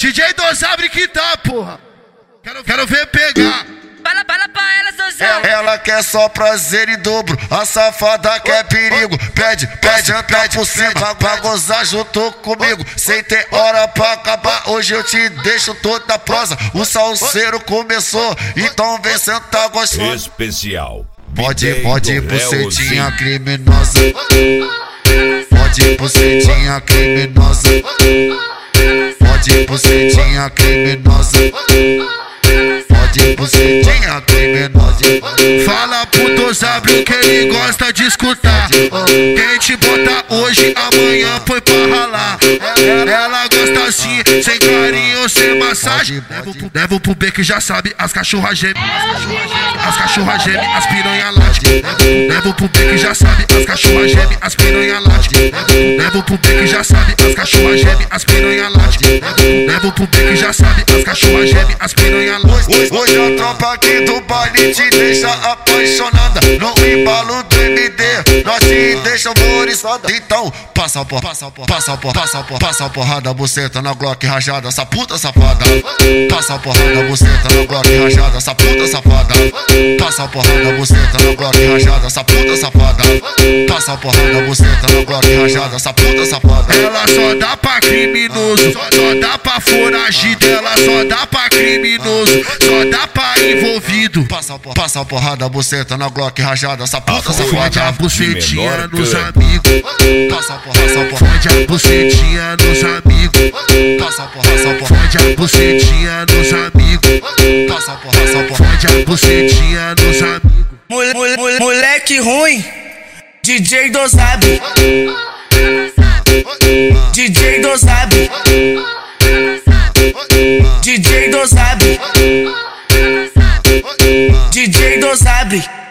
DJ Dosabre que tá, porra. Quero ver pegar. Fala pra ela, Dosabre. Ela quer só prazer em dobro, a safada quer perigo. Pede por cima pra gozar junto comigo. Sem ter hora pra acabar, hoje eu te deixo toda prosa. O salseiro começou, então vem sentar gostoso. Especial. Pode bucetinha criminosa. Pode bucetinha criminosa. Pode bucetinha criminosa. Pode bucetinha criminosa. Fala pro Dosabre que ele gosta de escutar. Quem te bota hoje, amanhã foi pra ralar. Ela gosta assim, sem carinho, sem massagem. Levo pro B que já sabe, as cachorras gemem. As cachorras gemem, as piranha late. Levo pro B que já sabe, as cachorras gemem, as piranha late. Levo pro B que já sabe, as cachorras gemem, as piranha late. Levo pro B que já sabe, as cachorras gemem, as piranha late. Hoje a tropa aqui do baile te deixa apaixonada. No embalo do MD, nós te deixa alvoriçada. Então, passa a porrada, buceta na Glock rajada, essa puta safada. Passa a porrada, buceta na Glock rajada, essa puta safada. Passa a porrada, buceta na Glock rajada, essa puta safada. Passa a porrada, buceta na Glock rajada, essa puta safada. Ela só dá pra criminoso, só dá pra foragido. Ela só dá pra criminoso, só dá pra envolvido. Passa a porrada, buceta na Glock rajada, essa puta safada. Fode a bucetinha nos amigos. Fode a bucetinha nos amigos. Fode a bucetinha nos amigos. Fode a bucetinha nos amigos. Moleque ruim, DJ Dosabre. DJ Dosabre. DJ Dosabre. DJ Dosabre.